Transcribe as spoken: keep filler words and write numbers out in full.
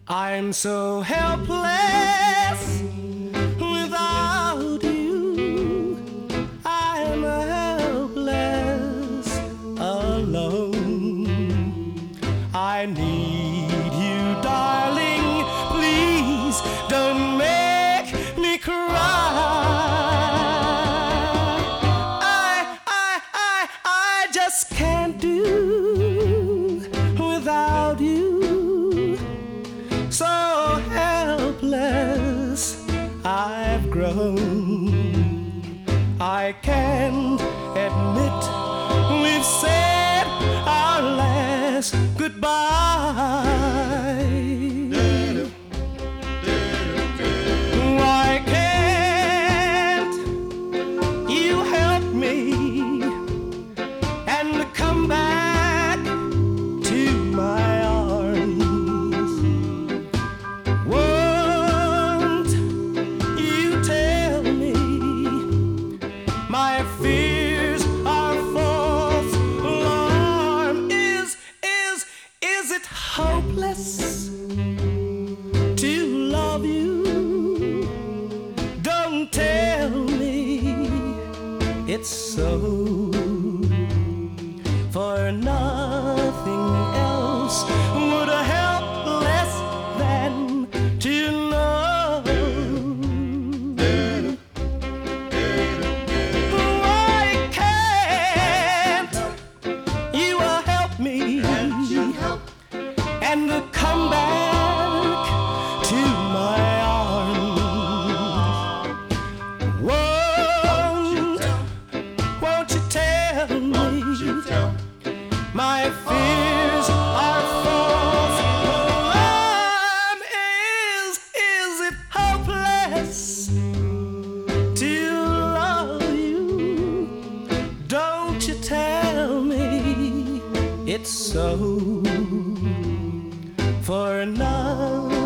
I'm so helpless without you. I'm helpless alone. I need you, darling. Please don't make me cry. I, I, I, I just can't do without you. So helpless I've grown. I can't admit we've said our last goodbye. Why can't you help me and come back to my arms? Won't you tell me my fears are false alarm? Is, is, is it hopeless to love you? Don't tell me it's so, for nothing else would help less than to know. Why can't you help me and come back to my arms? Won't, won't you tell me my fears are false alarm? Is, is it hopeless to love you? Don't you tell me it's so, for now